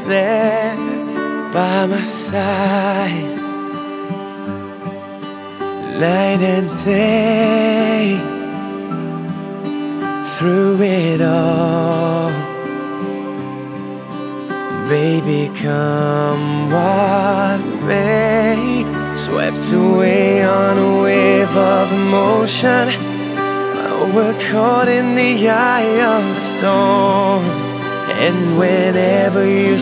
there by my side, night and day, through it all. Baby, come what may, swept away on a wave of emotion. We're caught in the eye of the storm, and whenever you